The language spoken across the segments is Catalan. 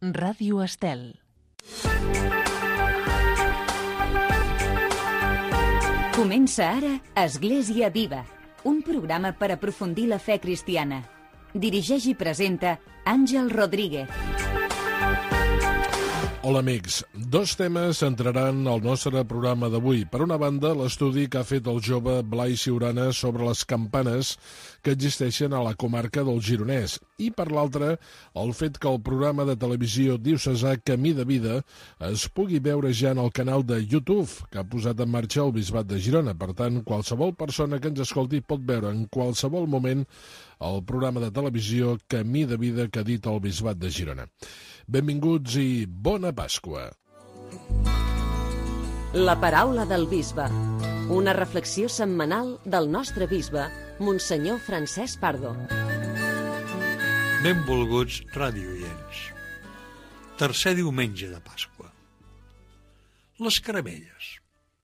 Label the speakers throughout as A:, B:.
A: Ràdio Estel.
B: Comença ara Església Viva, un programa per aprofundir la fe cristiana. Dirigeix i presenta Àngel Rodríguez.
C: Hola amics, dos temes centraran el nostre programa d'avui. Per una banda, l'estudi que ha fet el jove Blai Siurana sobre les campanes que existeixen a la comarca del Gironès. I per l'altra, el fet que el programa de televisió diocesà Camí de Vida es pugui veure ja en el canal de YouTube que ha posat en marxa el Bisbat de Girona. Per tant, qualsevol persona que ens escolti pot veure en qualsevol moment el programa de televisió Camí de Vida que edita el Bisbat de Girona. Benvinguts i bona Pasqua.
D: La paraula del bisbe. Una reflexió setmanal del nostre bisbe, Monsenyor Francesc Pardo.
E: Benvolguts radiooients. Tercer diumenge de Pasqua. Les caramelles.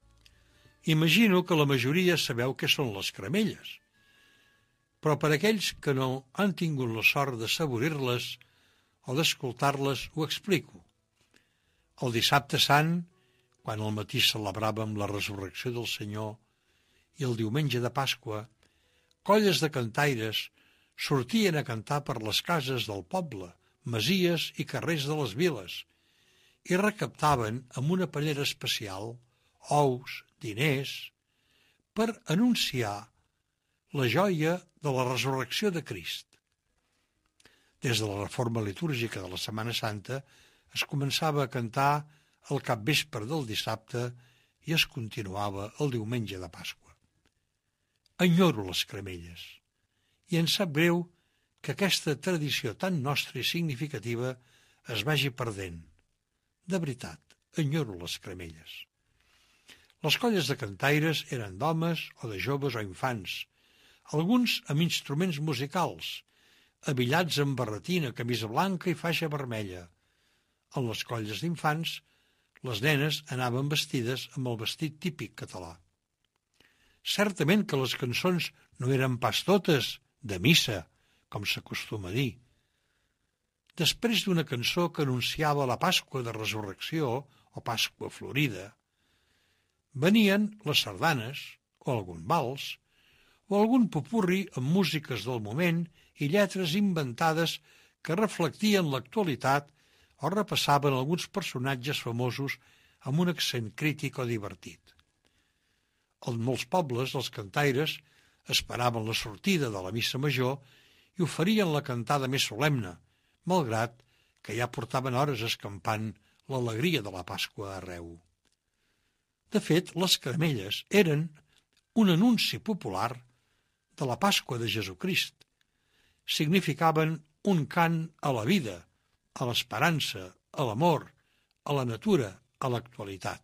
E: Imagino que la majoria sabeu què són les caramelles, però per aquells que no han tingut la sort de saborir-les o d'escoltar-les, ho explico. El dissabte sant, quan al matí celebràvem la resurrecció del Senyor, i el diumenge de Pasqua, colles de cantaires sortien a cantar per les cases del poble, masies i carrers de les viles, i recaptaven amb una pallera especial ous, diners, per anunciar la joia de la resurrecció de Crist. Des de la reforma litúrgica de la Setmana Santa es començava a cantar el capvespre del dissabte i es continuava el diumenge de Pasqua. Enyoro les caramelles i em sap greu que aquesta tradició tan nostra i significativa es vagi perdent. De veritat, enyoro les caramelles. Les colles de cantaires eren d'homes o de joves o infants, alguns amb instruments musicals, abillats amb barretina, camisa blanca i faixa vermella. En les colles d'infants, les nenes anaven vestides amb el vestit típic català. Certament que les cançons no eren pas totes de missa, com s'acostuma a dir. Després d'una cançó que anunciava la Pasqua de Resurrecció o Pasqua Florida, venien les sardanes o algun vals o algun popurri amb músiques del moment i lletres inventades que reflectien l'actualitat o repassaven alguns personatges famosos amb un accent crític o divertit. En molts pobles, els cantaires esperaven la sortida de la missa major i oferien la cantada més solemne, malgrat que ja portaven hores escampant l'alegria de la Pasqua arreu. De fet, les caramelles eren un anunci popular de la Pasqua de Jesucrist. Significaven un cant a la vida, a l'esperança, a l'amor, a la natura, a l'actualitat.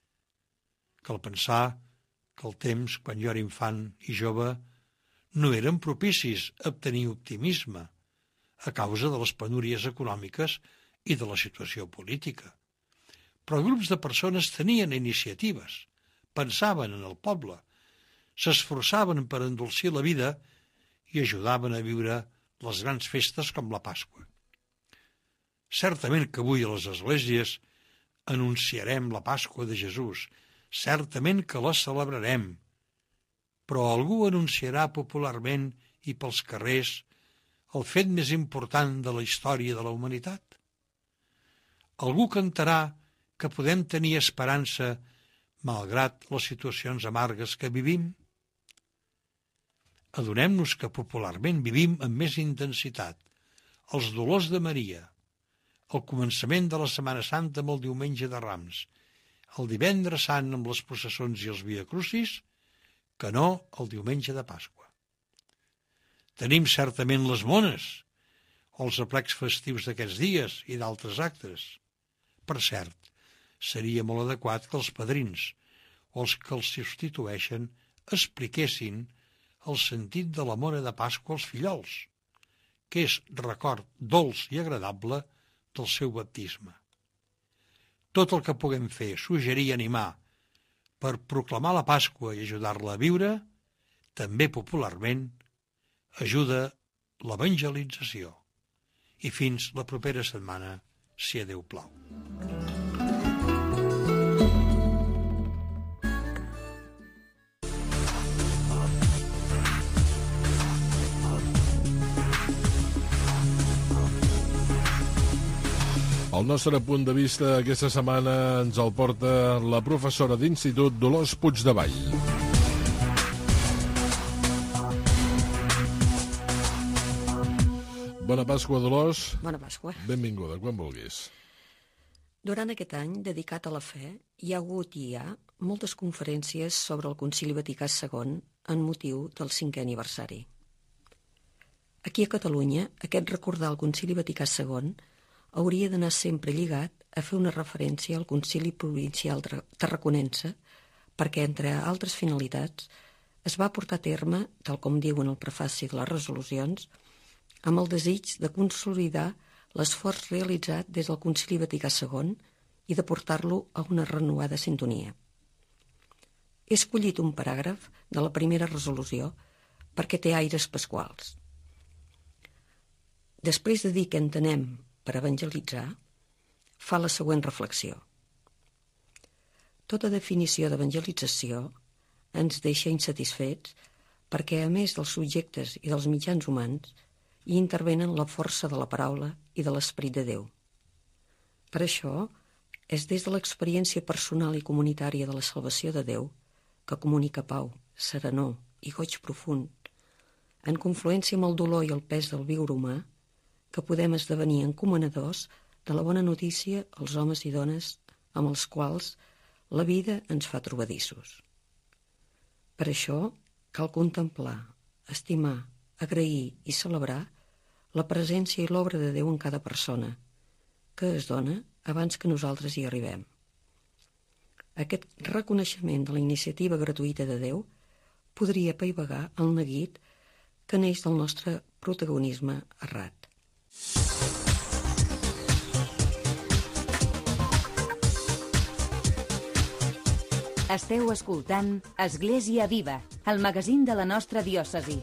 E: Cal pensar que el temps, quan jo era infant i jove, no eren propicis a obtenir optimisme a causa de les penúries econòmiques i de la situació política. Però grups de persones tenien iniciatives, pensaven en el poble, s'esforçaven per endolcir la vida i ajudaven a viure les grans festes com la Pasqua. Certament que avui a les esglésies anunciarem la Pasqua de Jesús, certament que la celebrarem, però algú anunciarà popularment i pels carrers el fet més important de la història de la humanitat? Algú cantarà que podem tenir esperança malgrat les situacions amargues que vivim? Adonem-nos que popularment vivim amb més intensitat els dolors de Maria, el començament de la Setmana Santa amb el diumenge de Rams, el divendres sant amb les processons i els viacrucis, que no el diumenge de Pasqua. Tenim certament les mones, o els aplecs festius d'aquests dies i d'altres actes. Per cert, seria molt adequat que els padrins o els que els substitueixen expliquessin el sentit de la mona de Pasqua als fillols, que és record dolç i agradable del seu baptisme. Tot el que puguem fer, suggerir i animar per proclamar la Pasqua i ajudar-la a viure, també popularment, ajuda l'evangelització. I fins la propera setmana, si a Déu plau.
C: El nostre punt de vista aquesta setmana ens el porta la professora d'institut Dolors Puigdevall. Bona Pasqua, Dolors.
A: Bona Pasqua.
C: Benvinguda, quan vulguis.
A: Durant aquest any dedicat a la fe, hi ha hagut i hi ha moltes conferències sobre el Concili Vaticà II en motiu del 5è aniversari. Aquí a Catalunya, aquest recordar el Concili Vaticà II hauria d'anar sempre lligat a fer una referència al Concili Provincial Tarraconense perquè, entre altres finalitats, es va portar a terme, tal com diuen el prefaci de les resolucions, amb el desig de consolidar l'esforç realitzat des del Concili Vaticà II i de portar-lo a una renovada sintonia. He escollit un paràgraf de la primera resolució perquè té aires pasquals. Després de dir què entenem per evangelitzar, fa la següent reflexió. Tota definició d'evangelització ens deixa insatisfets perquè, a més dels subjectes i dels mitjans humans, hi intervenen la força de la paraula i de l'Esperit de Déu. Per això, és des de l'experiència personal i comunitària de la salvació de Déu, que comunica pau, serenor i goig profund, en confluència amb el dolor i el pes del viure humà, que podem esdevenir encomanadors de la bona notícia als homes i dones amb els quals la vida ens fa trobadissos. Per això cal contemplar, estimar, agrair i celebrar la presència i l'obra de Déu en cada persona, que es dona abans que nosaltres hi arribem. Aquest reconeixement de la iniciativa gratuïta de Déu podria apaivagar el neguit que neix del nostre protagonisme errat.
B: Esteu escoltant Església Viva, el magazín de la nostra diòcesi.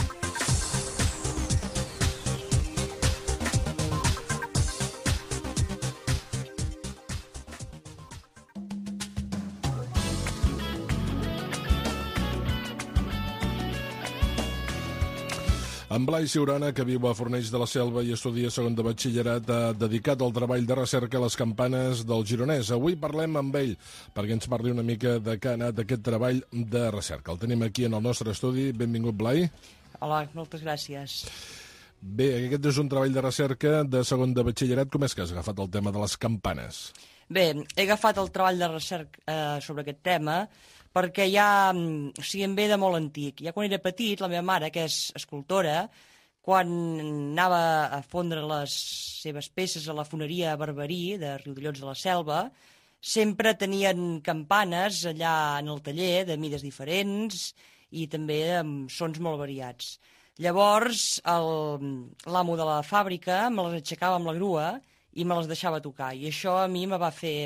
C: En Blai Siurana, que viu a Fornells de la Selva i estudia segon de batxillerat, ha dedicat el treball de recerca a les campanes del Gironès. Avui parlem amb ell perquè ens parli una mica de què ha anat aquest treball de recerca. El tenim aquí en el nostre estudi. Benvingut, Blai.
F: Hola, moltes gràcies.
C: Bé, aquest és un treball de recerca de segon de batxillerat. Com és que has agafat el tema de les campanes?
F: Bé, he agafat el treball de recerca sobre aquest tema perquè ja, em ve de molt antic. Ja quan era petit, la meva mare, que és escultora, quan anava a fondre les seves peces a la foneria Barberí de Riudellots de la Selva, sempre tenien campanes allà en el taller de mides diferents i també amb sons molt variats. Llavors, l'amo de la fàbrica me les aixecava amb la grua i me les deixava tocar. I això a mi me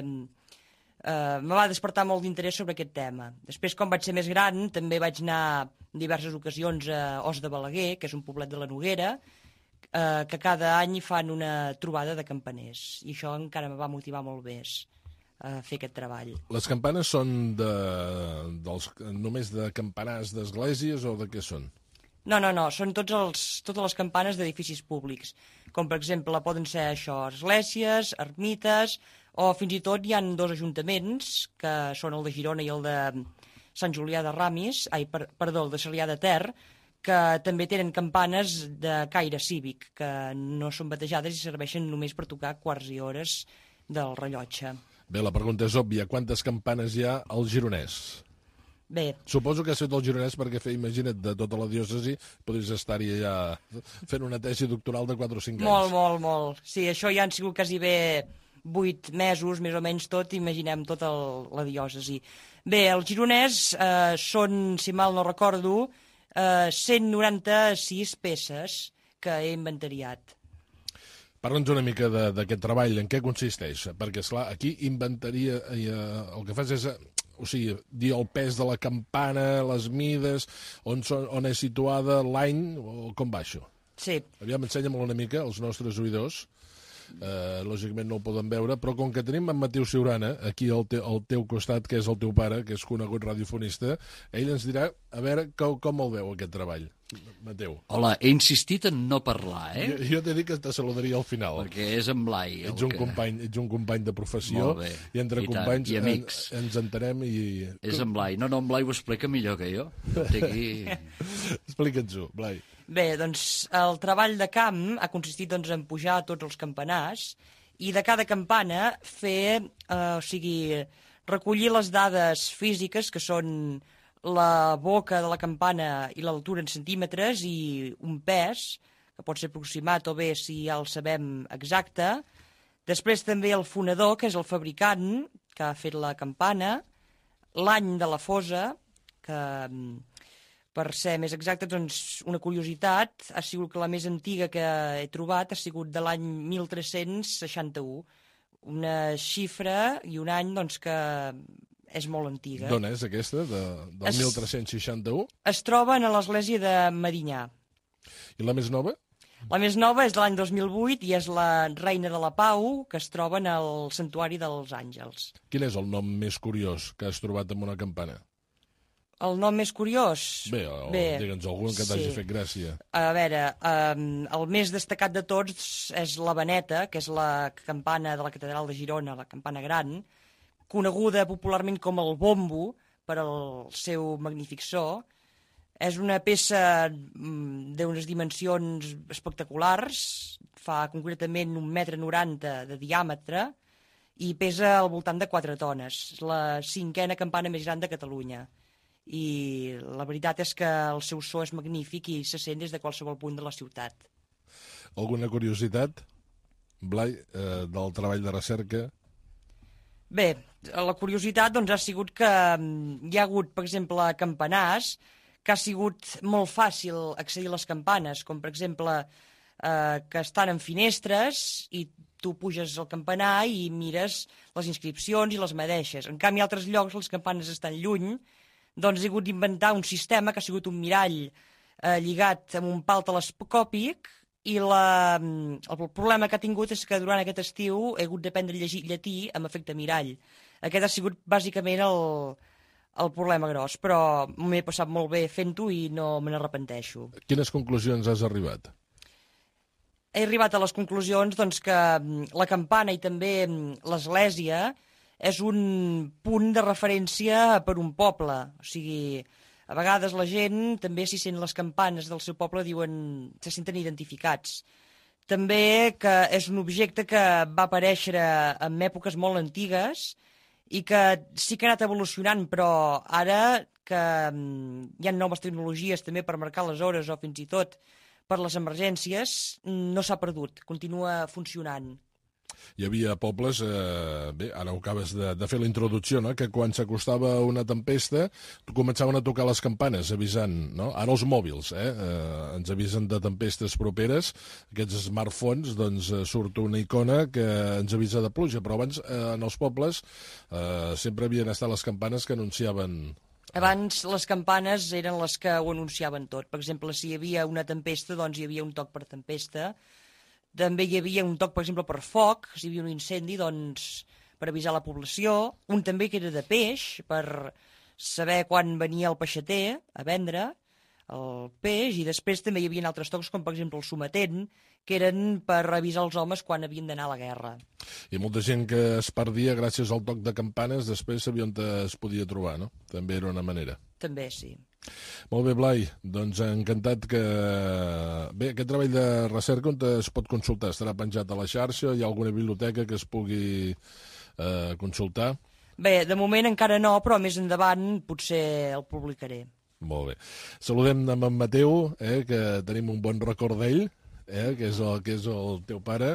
F: va despertar molt d'interès sobre aquest tema. Després, quan vaig ser més gran, també vaig anar en diverses ocasions a Os de Balaguer, que és un poblet de la Noguera, que cada any fan una trobada de campaners. I això encara me va motivar molt més a fer aquest treball.
C: Les campanes són només de campanars d'esglésies o de què són?
F: No, són totes les campanes d'edificis públics, com per exemple poden ser això, esglésies, ermites, o fins i tot hi ha dos ajuntaments, que són el de Girona i el de Sant Julià de Ramis, el de Sarrià de Ter, que també tenen campanes de caire cívic, que no són batejades i serveixen només per tocar quarts i hores del rellotge.
C: Bé, la pregunta és òbvia. Quantes campanes hi ha al Gironès?
F: Bé.
C: Suposo que has fet el Gironès perquè, imagina't, de tota la diòcesi podries estar-hi allà fent una tesi doctoral de 4 o 5 anys.
F: Molt. Sí, això ja han sigut quasi bé 8 mesos, més o menys tot, imaginem tota la diòcesi. Bé, el Gironès són, si mal no recordo, 196 peces que he inventariat.
C: Parla'ns una mica d'aquest treball, en què consisteix? Perquè, esclar, aquí inventaria, el que fas és, dir el pes de la campana, les mides, on és situada, l'any, o com va això?
F: Sí.
C: Aviam, ensenya-me'l una mica als nostres oïdors. lògicament no ho poden veure, però com que tenim en Mateu Siurana, aquí al teu costat, que és el teu pare, que és conegut radiofonista, ell ens dirà, a veure, com el veu aquest treball. Mateu.
G: Hola, he insistit en no parlar,
C: Jo t'he dit que te saludaria al final.
G: Perquè és en Blai.
C: Ets un company de professió, i entre companys ens entenem i...
G: És en Blai. No, en Blai ho explica millor que jo.
C: Explica'ns-ho, Blai.
F: Bé, doncs el treball de camp ha consistit en pujar tots els campanars i de cada campana fer, recollir les dades físiques, que són la boca de la campana i l'altura en centímetres i un pes, que pot ser aproximat o bé si ja el sabem exacte. Després també el fonedor, que és el fabricant que ha fet la campana, l'any de la fosa, que per ser més exacte, doncs una curiositat, ha sigut que la més antiga que he trobat ha sigut de l'any 1361, una xifra i un any doncs, que és molt antiga.
C: D'on és aquesta, del 1361?
F: Es troben a l'església de Medinyà.
C: I la més nova?
F: La més nova és de l'any 2008 i és la Reina de la Pau, que es troba en el Santuari dels Àngels.
C: Quin és el nom més curiós que has trobat en una campana?
F: El nom més curiós?
C: Bé, digue'ns algun que t'hagi fet gràcia.
F: A veure, el més destacat de tots és la Veneta, que és la campana de la Catedral de Girona, la campana gran, coneguda popularment com el bombo per al seu magnífic so. És una peça d'unes dimensions espectaculars, fa concretament 1,90 m de diàmetre i pesa al voltant de 4 tones. És la 5a campana més gran de Catalunya. I la veritat és que el seu so és magnífic i se sent des de qualsevol punt de la ciutat.
C: Alguna curiositat, Blai, del treball de recerca?
F: Bé, la curiositat doncs, ha sigut que hi ha hagut, per exemple, campanars que ha sigut molt fàcil accedir a les campanes, com per exemple que estan en finestres i tu puges al campanar i mires les inscripcions i les medeixes. En canvi, a altres llocs les campanes estan lluny, doncs he hagut d'inventar un sistema que ha sigut un mirall lligat amb un pal telescòpic i el problema que ha tingut és que durant aquest estiu he hagut d'aprendre a llegir llatí amb efecte mirall. Aquest ha sigut bàsicament el problema gros, però m'he passat molt bé fent-ho i no me n'arrepenteixo.
C: Quines conclusions has arribat?
F: He arribat a les conclusions doncs, que la campana i també l'església és un punt de referència per un poble. O sigui, a vegades la gent també si sent les campanes del seu poble se senten identificats. També que és un objecte que va aparèixer en èpoques molt antigues i que sí que ha anat evolucionant, però ara que hi ha noves tecnologies també per marcar les hores o fins i tot per les emergències, no s'ha perdut, continua funcionant.
C: Hi havia pobles, bé, ara ho acabes de fer la introducció, no? Que quan s'acostava una tempesta començaven a tocar les campanes avisant, no? Ara els mòbils ens avisen de tempestes properes, aquests smartphones, doncs surt una icona que ens avisa de pluja, però abans en els pobles sempre havien estat les campanes que anunciaven...
F: Abans les campanes eren les que ho anunciaven tot. Per exemple, si hi havia una tempesta, doncs hi havia un toc per tempesta. També hi havia un toc, per exemple, per foc, si hi havia un incendi, doncs per avisar la població. Un també que era de peix, per saber quan venia el peixater a vendre el peix, i després també hi havia altres tocs, com per exemple el sometent, que eren per avisar els homes quan havien d'anar a la guerra.
C: I molta gent que es perdia gràcies al toc de campanes, després sabia on es podia trobar, no? També era una manera.
F: També, sí.
C: Molt bé, Blai, doncs encantat que... Bé, aquest treball de recerca on es pot consultar? Estarà penjat a la xarxa? Hi ha alguna biblioteca que es pugui consultar?
F: Bé, de moment encara no, però més endavant potser el publicaré.
C: Molt bé. Saludem amb en Mateu, que tenim un bon record d'ell, que és el teu pare,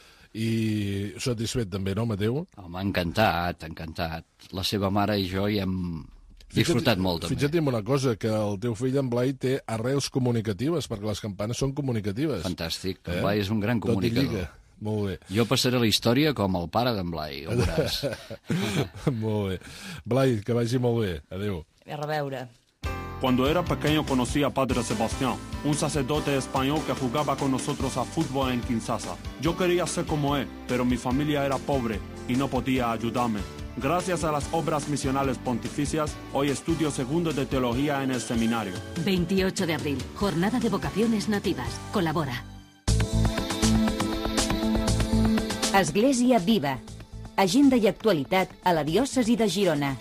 C: i satisfet també, no, Mateu?
G: Home, encantat. La seva mare i jo hi hem disfrutat molt, també.
C: Fixa't en una cosa, que el teu fill, en Blai, té arrels comunicatives, perquè les campanes són comunicatives.
G: Fantàstic. En Blai és un gran comunicador.
C: Molt bé.
G: Jo passaré la història com el pare d'en Blai, ho veuràs.
C: Molt bé. Blai, que vagi molt bé. Adéu.
F: A reveure.
H: Cuando era pequeño conocí a Padre Sebastián, un sacerdote español que jugaba con nosotros a fútbol en Kinshasa. Yo quería ser como él, pero mi familia era pobre y no podía ayudarme. Gracias a las obras misionales pontificias, hoy estudio segundo de teología en el seminario.
I: 28 de abril, Jornada de Vocaciones Nativas. Colabora.
B: Església Viva. Agenda i actualitat a la diòcesi de Girona.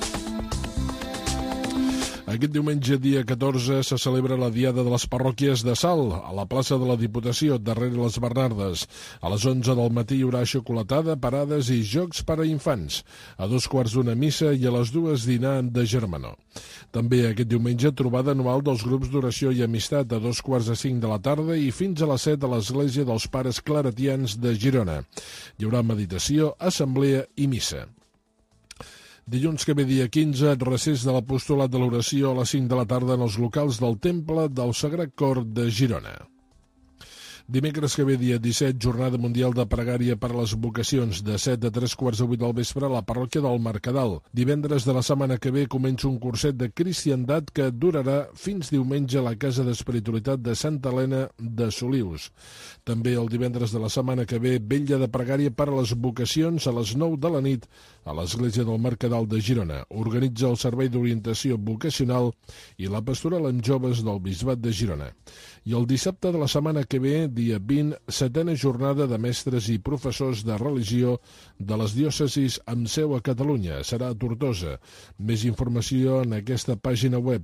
C: Aquest diumenge, dia 14, se celebra la Diada de les Parròquies de Salt, a la plaça de la Diputació, darrere les Bernardes. A les 11 del matí hi haurà xocolatada, parades i jocs per a infants. A 2:15 missa i a les 2 dinar de germanor. També aquest diumenge, trobada anual dels grups d'oració i amistat a 4:45 de la tarda i fins a les 7 a l'Església dels Pares Claretians de Girona. Hi haurà meditació, assemblea i missa. Dilluns que ve, dia 15, recés de l'apostolat de l'oració a les 5 de la tarda en els locals del Temple del Sagrat Cor de Girona. Dimecres que ve, dia 17, jornada mundial de pregària per a les vocacions, de 7 a 3:15 del vespre a la parròquia del Mercadal. Divendres de la setmana que ve comença un curset de cristiandat que durarà fins diumenge a la Casa d'Espiritualitat de Santa Helena de Solius. També el divendres de la setmana que ve, vetlla de pregària per a les vocacions a les 9 de la nit a l'Església del Mercadal de Girona. Organitza el Servei d'Orientació Vocacional i la Pastoral amb Joves del Bisbat de Girona. I el dissabte de la setmana que ve, dia 20, setena jornada de mestres i professors de religió de les diòcesis amb seu a Catalunya. Serà a Tortosa. Més informació en aquesta pàgina web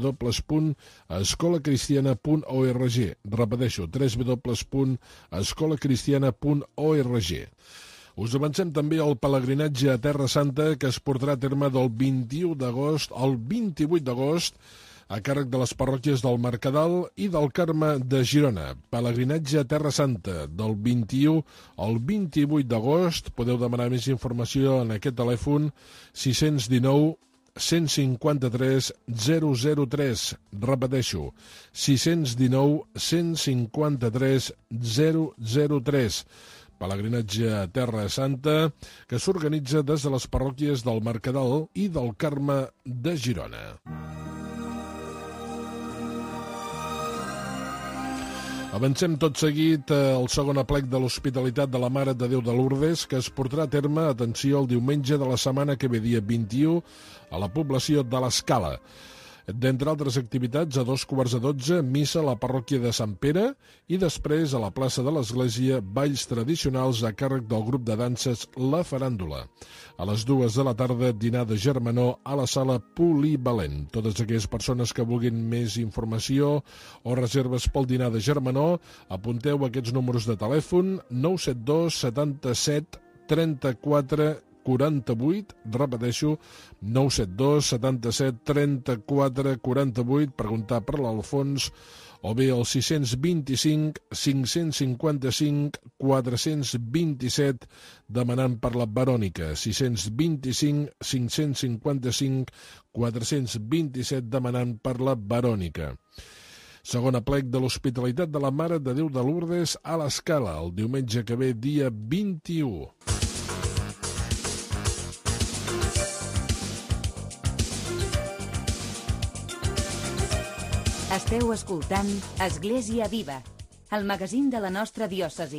C: www.escolacristiana.org. Repeteixo, www.escolacristiana.org. Us avancem també al pelegrinatge a Terra Santa que es portarà a terme del 21 d'agost al 28 d'agost a càrrec de les parròquies del Mercadal i del Carme de Girona. Pelegrinatge a Terra Santa del 21 al 28 d'agost. Podeu demanar més informació en aquest telèfon 619 153 003. Repeteixo, 619 153 003. Pelegrinatge a Terra Santa que s'organitza des de les parròquies del Mercadal i del Carme de Girona. Avancem tot seguit al segon aplec de l'Hospitalitat de la Mare de Déu de Lourdes, que es portarà a terme, atenció, el diumenge de la setmana que ve, dia 21, a la població de l'Escala. D'entre altres activitats, a 11:15, missa a la parròquia de Sant Pere i després a la plaça de l'Església, balls tradicionals a càrrec del grup de danses La Faràndula. A les 2 de la tarda, dinar de germanor a la sala Polivalent. Totes aquelles persones que vulguin més informació o reserves pel dinar de germanor, apunteu aquests números de telèfon: 972 77 34 48, repeteixo, 972 77 34 48, preguntar per l'Alfons, o bé el 625 555 427 demanant per la Verònica, 625 555 427 demanant per la Verònica. Segon aplec de l'Hospitalitat de la Mare de Déu de Lourdes a l'Escala, el diumenge que ve, dia 21.
B: Esteu escoltant Església Viva, el magazín de la nostra diòcesi.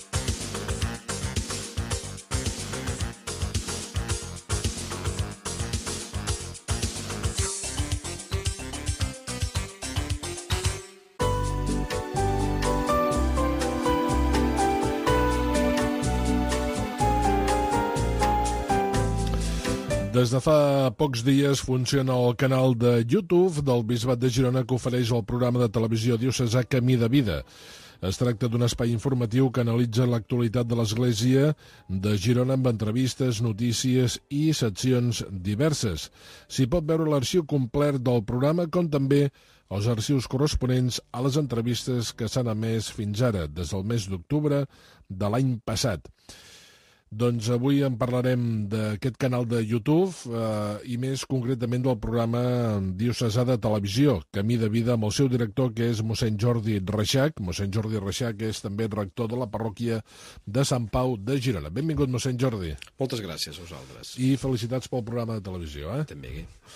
C: Des de fa pocs dies funciona el canal de YouTube del Bisbat de Girona que ofereix el programa de televisió diocesà Camí de Vida. Es tracta d'un espai informatiu que analitza l'actualitat de l'Església de Girona amb entrevistes, notícies i seccions diverses. S'hi pot veure l'arxiu complet del programa, com també els arxius corresponents a les entrevistes que s'han emès fins ara, des del mes d'octubre de l'any passat. Doncs avui en parlarem d'aquest canal de YouTube i més concretament del programa diocesà de televisió, Camí de Vida, amb el seu director, que és mossèn Jordi Reixac. Mossèn Jordi Reixac és també rector de la parròquia de Sant Pau de Girona. Benvingut, mossèn Jordi.
J: Moltes gràcies a vosaltres.
C: I felicitats pel programa de televisió.
J: També.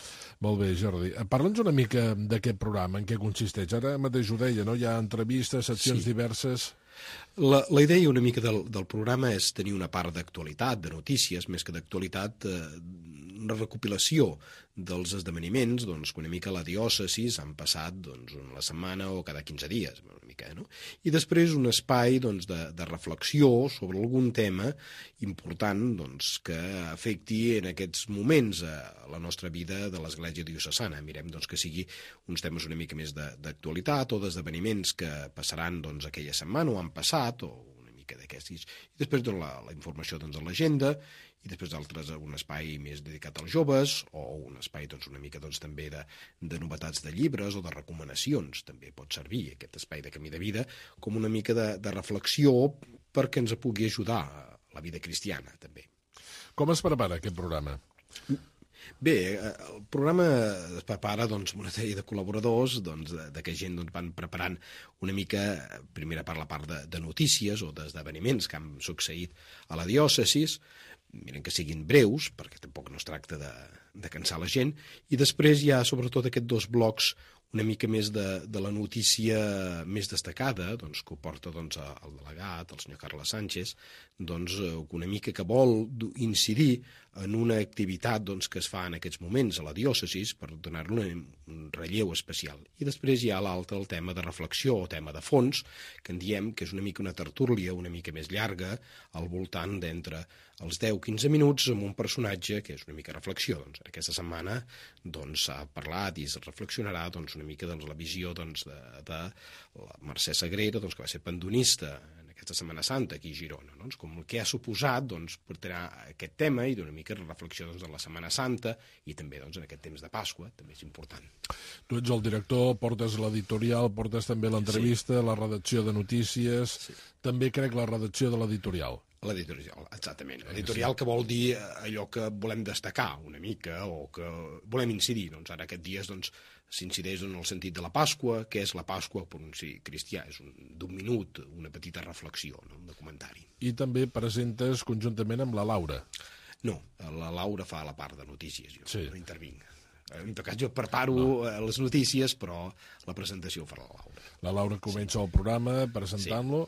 C: Molt bé, Jordi. Parla'ns una mica d'aquest programa, en què consisteix. Ara mateix ho deia, no? Hi ha entrevistes, seccions diverses...
J: La idea una mica del programa és tenir una part d'actualitat, de notícies, més que d'actualitat, una recopilació dels esdeveniments que una mica la diòcesi han passat la setmana o cada 15 dies, una mica, no? I després un espai de reflexió sobre algun tema important que afecti en aquests moments a la nostra vida de l'Església Diocesana. Mirem que sigui uns temes una mica més d'actualitat o d'esdeveniments que passaran aquella setmana o han passat, o una mica d'aquestes. I després la informació de l'agenda, i després d'altres un espai més dedicat als joves, o un espai una mica també de novetats de llibres o de recomanacions. També pot servir aquest espai de Camí de Vida com una mica de reflexió perquè ens pugui ajudar a la vida cristiana, també.
C: Com es prepara aquest programa?
J: Bé, el programa es prepara amb una sèrie de col·laboradors de que gent van preparant una mica, primera per la part de notícies o d'esdeveniments que han succeït a la diòcesi, miren que siguin breus, perquè tampoc no es tracta de cansar la gent, i després hi ha sobretot aquests dos blocs una mica més de la notícia més destacada, que ho porta el delegat, el senyor Carles Sánchez, una mica que vol incidir en una activitat que es fa en aquests moments a la diòcesi per donar-li un relleu especial. I després hi ha l'altre, el tema de reflexió o tema de fons, que en diem que és una mica una tertúlia una mica més llarga, al voltant d'entre els 10-15 minuts amb un personatge que és una mica reflexió. Aquesta setmana s'ha parlat i es reflexionarà una mica la visió de la Mercè Sagrera, que va ser pendonista en aquesta Setmana Santa aquí a Girona, com el que ha suposat per tenir aquest tema i d'una mica reflexió de la Setmana Santa i també en aquest temps de Pasqua, també és important.
C: Tu ets el director, portes l'editorial, portes també l'entrevista, la redacció de notícies, també crec la redacció de l'editorial.
J: L'editorial, exactament. L'editorial que vol dir allò que volem destacar una mica o que volem incidir. Ara aquests dies s'incideix en el sentit de la Pasqua, què és la Pasqua per un cristià, és d'un minut, una petita reflexió, de comentari.
C: I també presentes conjuntament amb la Laura.
J: No, la Laura fa la part de notícies, jo no intervinc. En tot cas, jo preparo les notícies, però la presentació ho farà la Laura.
C: La Laura comença el programa presentant-lo,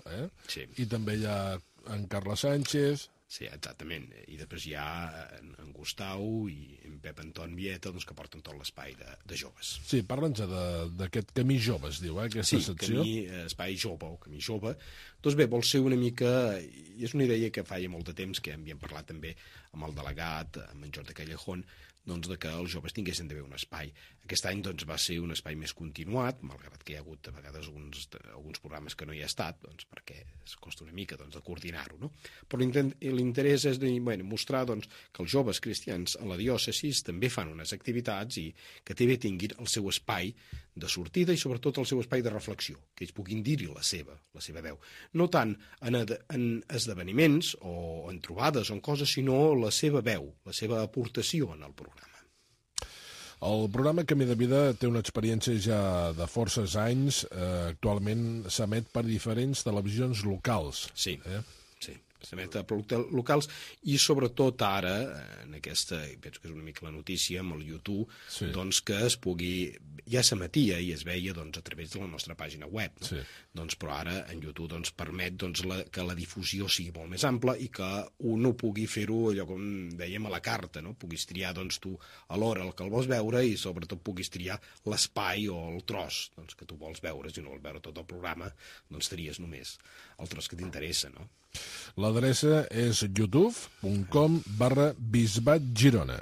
C: i també hi ha en Carles Sánchez...
J: Sí, exactament. I després hi ha en Gustau i en Pep Anton Vieta que porten tot l'espai de joves.
C: Sí, parla'ns d'aquest Camí Jove, es diu, aquesta secció.
J: Sí, Espai Jove o Camí Jove. Doncs bé, vol ser una mica... I és una idea que fa ja molt de temps, que havíem parlat també amb el delegat, amb en Jordi Callejón, de que els joves tinguessin també un espai. Aquest any va ser un espai més continuat, malgrat que hi ha hagut a vegades alguns programes que no hi ha estat, perquè es costa una mica de coordinar-ho, no? Però l'interès és mostrar que els joves cristians a la diòcesi també fan unes activitats i que també tinguin el seu espai de sortida i sobretot el seu espai de reflexió, que ells puguin dir-hi la seva veu. No tant en esdeveniments o en trobades o en coses, sinó la seva veu, la seva aportació en el programa.
C: El programa Camí de Vida té una experiència ja de forces anys. Actualment s'emet per diferents televisions locals.
J: Sí. S'emet a locals i sobretot ara, en aquesta, penso que és una mica la notícia, amb el YouTube, que es pugui... Ja s'emetia i es veia a través de la nostra pàgina web, però ara en YouTube permet que la difusió sigui molt més ampla i que un ho pugui fer-ho, allò com dèiem, a la carta, no? Puguis triar tu a l'hora el que el vols veure i sobretot puguis triar l'espai o el tros que tu vols veure. Si no vols veure tot el programa, tries només el tros que t'interessa, no?
C: L'adreça és youtube.com/bisbatgirona,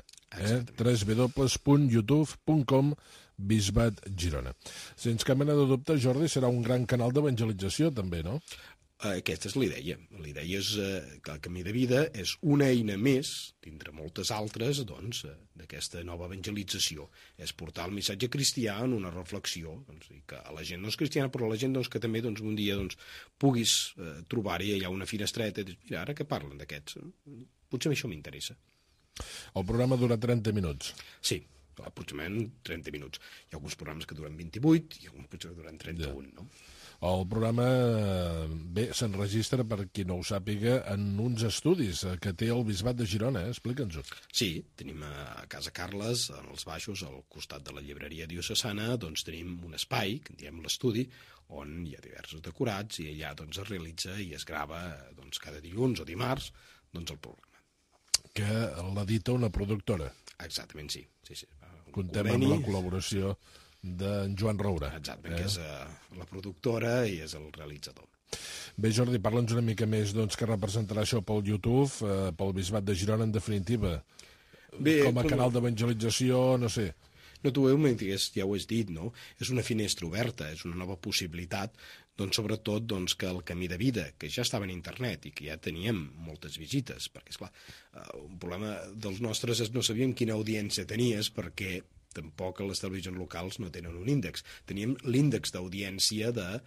C: www.youtube.com/bisbatgirona. Sense cap mena de dubte, Jordi, serà un gran canal d'evangelització també, no?
J: Aquesta és la idea. La idea és que el Camí de Vida és una eina més, dintre moltes altres, d'aquesta nova evangelització. És portar el missatge cristià en una reflexió, que a la gent no és cristiana, però a la gent que també un dia puguis trobar-hi allà una finestreta i dir, mira, ara que parlen d'aquests, potser això m'interessa.
C: El programa dura 30 minuts.
J: Sí. aproximadament 30 minuts. Hi ha alguns programes que duren 28 i alguns que duren 31, no?
C: El programa, bé, s'enregistra, per qui no ho sàpiga, en uns estudis que té el Bisbat de Girona, explica'ns-ho.
J: Sí, tenim a Casa Carles, en els baixos, al costat de la llibreria diocesana, doncs tenim un espai, que en diem l'estudi, on hi ha diversos decorats i allà doncs, es realitza i es grava doncs, cada dilluns o dimarts doncs, el programa.
C: Que l'edita una productora.
J: Exactament, sí.
C: Contem amb la col·laboració d'en Joan Roura.
J: Exactament, que és la productora i és el realitzador.
C: Bé, Jordi, parla'ns una mica més doncs, que representarà això pel YouTube, pel Bisbat de Girona, en definitiva. Bé, com a canal d'evangelització, no sé.
J: No, tu ja ho has dit, no? És una finestra oberta, és una nova possibilitat, doncs, sobretot doncs, que el camí de vida, que ja estava en internet i que ja teníem moltes visites, perquè, esclar, un problema dels nostres és no sabíem quina audiència tenies, perquè tampoc les televisions locals no tenen un índex. Teníem l'índex d'audiència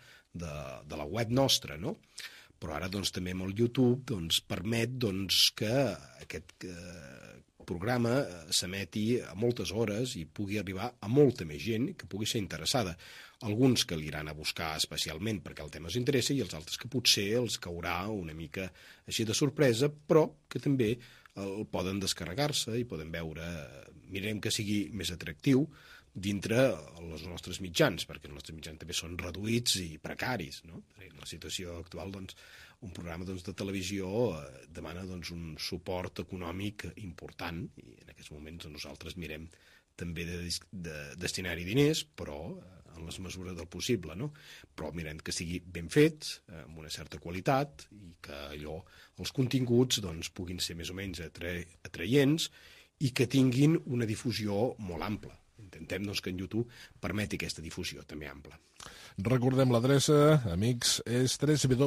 J: de la web nostra, no? Però ara doncs, també amb el YouTube doncs, permet doncs, que aquest programa s'emeti a moltes hores i pugui arribar a molta més gent que pugui ser interessada. Alguns que l'iran a buscar especialment perquè el tema els interessa i els altres que potser els caurà una mica així de sorpresa, però que també el poden descarregar-se i poden veure, mirem que sigui més atractiu dintre els nostres mitjans, perquè els nostres mitjans també són reduïts i precaris, no? En la situació actual, doncs, un programa doncs, de televisió demana doncs, un suport econòmic important i en aquests moments nosaltres mirem també de destinar-hi diners, però en les mesures del possible, no? Però mirem que sigui ben fet, amb una certa qualitat, i que allò, els continguts doncs, puguin ser més o menys atraients i que tinguin una difusió molt ampla. Intentem doncs, que en YouTube permeti aquesta difusió també ampla.
C: Recordem l'adreça, amics, és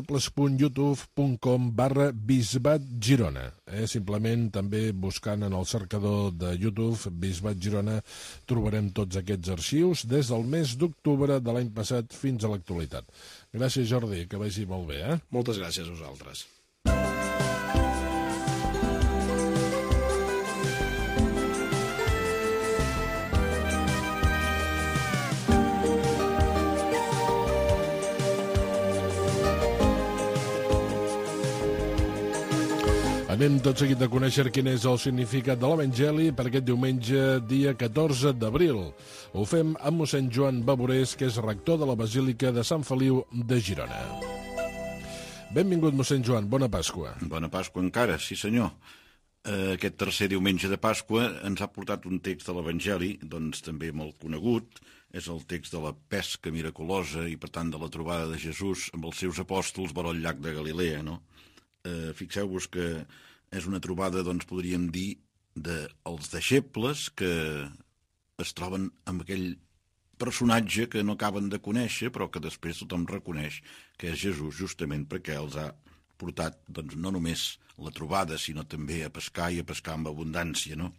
C: www.youtube.com/bisbatgirona. Simplement també buscant en el cercador de YouTube Bisbat Girona trobarem tots aquests arxius des del mes d'octubre de l'any passat fins a l'actualitat. Gràcies, Jordi, que vagi molt bé.
J: Moltes gràcies a vosaltres.
C: Anem tot seguit a conèixer quin és el significat de l'Evangeli per aquest diumenge, dia 14 d'abril. Ho fem amb mossèn Joan Baborés, que és rector de la Basílica de Sant Feliu de Girona. Benvingut, mossèn Joan, bona Pasqua.
K: Bona Pasqua encara, sí senyor. Aquest tercer diumenge de Pasqua ens ha portat un text de l'Evangeli, doncs també molt conegut, és el text de la pesca miraculosa i per tant de la trobada de Jesús amb els seus apòstols vora el llac de Galilea, no? Fixeu-vos que és una trobada, doncs podríem dir, dels deixebles que es troben amb aquell personatge que no acaben de conèixer, però que després tothom reconeix que és Jesús, justament perquè els ha portat doncs, no només la trobada, sinó també a pescar i a pescar amb abundància, no?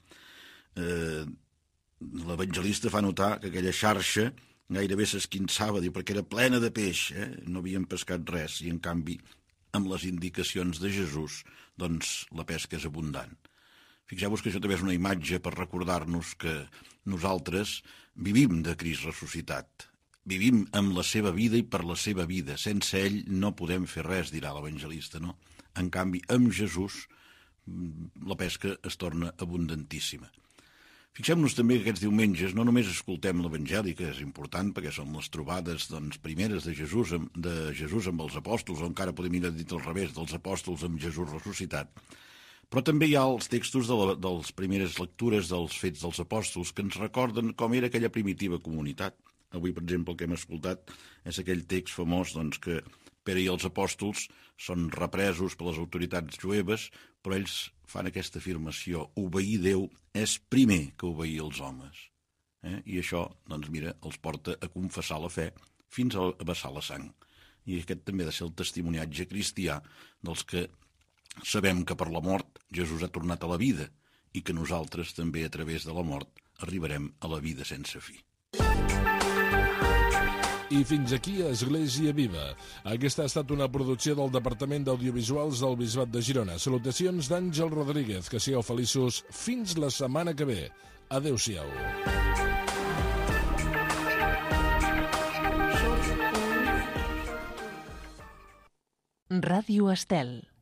K: L'evangelista fa notar que aquella xarxa gairebé s'esquinçava, diu, perquè era plena de peix, no havien pescat res, i en canvi amb les indicacions de Jesús, doncs la pesca és abundant. Fixeu-vos que això també és una imatge per recordar-nos que nosaltres vivim de Crist ressuscitat. Vivim amb la seva vida i per la seva vida. Sense ell no podem fer res, dirà l'evangelista, no? En canvi, amb Jesús la pesca es torna abundantíssima. Fixem-nos també que aquests diumenges no només escoltem l'Evangeli, que és important perquè són les trobades doncs, primeres de Jesús amb els apòstols, o encara podem dir al revés, dels apòstols amb Jesús ressuscitat, però també hi ha els textos de les primeres lectures dels Fets dels Apòstols que ens recorden com era aquella primitiva comunitat. Avui, per exemple, el que hem escoltat és aquell text famós doncs, que Pere i els apòstols són represos per les autoritats jueves, però ells fan aquesta afirmació: obeir Déu és primer que obeir els homes. I això, doncs mira, els porta a confessar la fe fins a vessar la sang. I aquest també ha de ser el testimoniatge cristià dels que sabem que per la mort Jesús ha tornat a la vida i que nosaltres també a través de la mort arribarem a la vida sense fi.
C: I fins aquí Església Viva. Aquesta ha estat una producció del Departament d'Audiovisuals del Bisbat de Girona. Salutacions d'Àngel Rodríguez. Que sigueu feliços fins la setmana que ve. Adéu-siau.
L: Ràdio Estel.